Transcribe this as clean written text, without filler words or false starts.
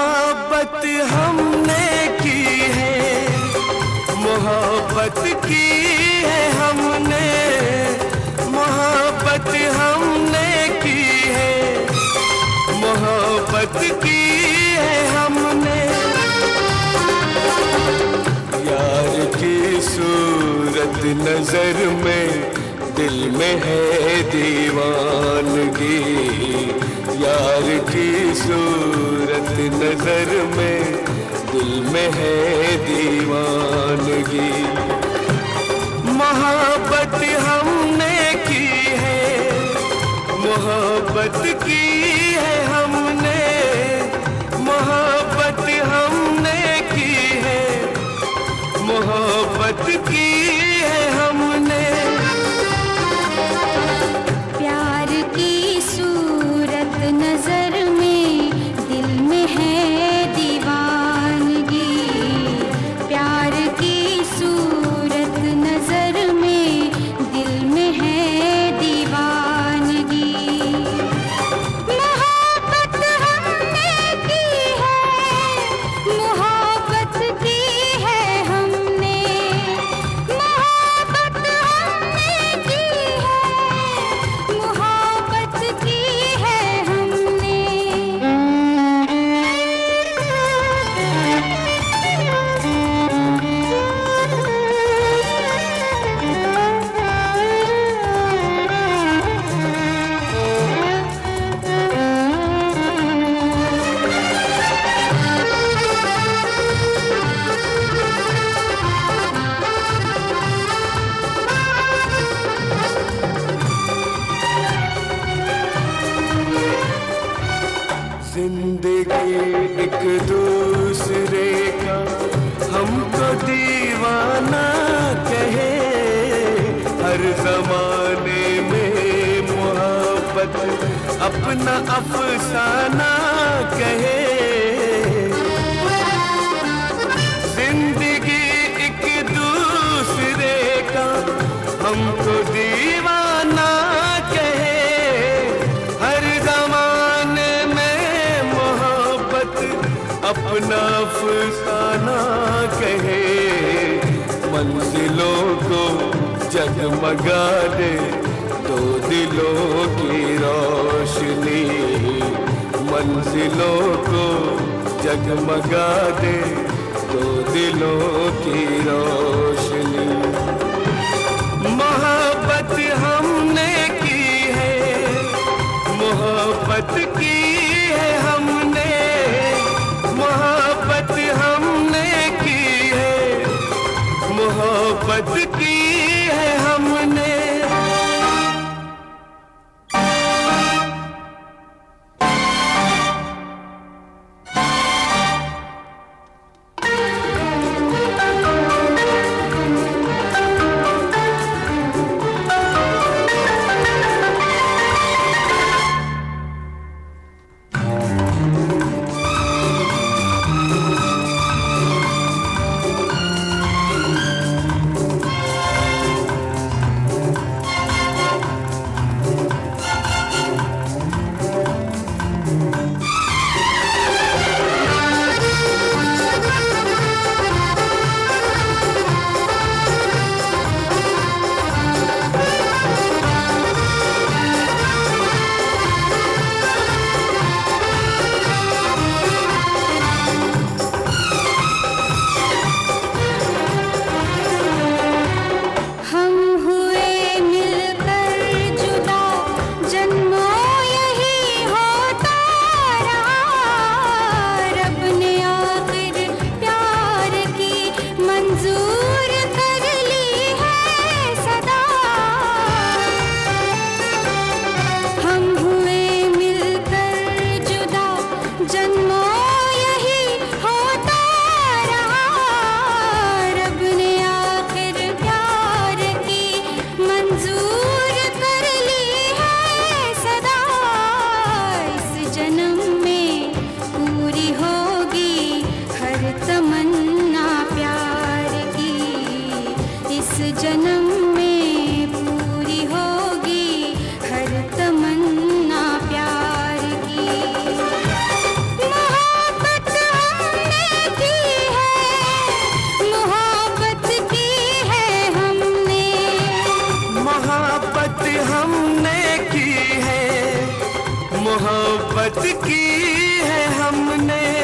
मोहब्बत हमने की है, मोहब्बत की है हमने, मोहब्बत हमने की है, मोहब्बत की है हमने। यार की सूरत नजर में, दिल में है दीवानगी। यार की सूरत नजर में, दिल में है दीवानगी। मोहब्बत हमने की है, मोहब्बत की है हमने, मोहब्बत हमने की है, मोहब्बत की है हमने। प्यार की सूरत नजर में, दिल में है दीवानगी। प्यार की सूरत नजर में, दिल में है दीवानगी। मोहब्बत हमने की है, मोहब्बत की है हमने, मोहब्बत हमने की है, मोहब्बत की है हमने। जिंदगी एक दूसरे का हमको दीवाना कहे, हर जमाने में मोहब्बत अपना अफसाना कहे। जिंदगी एक दूसरे का हमको दीवाना कहे, हर जमाने में मोहब्बत अपना अफसाना कहे। मंजिलों को जगमगा दे दो दिलों की रोशनी, मंजिलों को जगमगा दे दो दिलों की रोशनी। मोहब्बत हमने की है, मोहब्बत की है हमने, मोहब्बत हमने की है, मोहब्बत की है हमने। मोहब्बत की है हमने।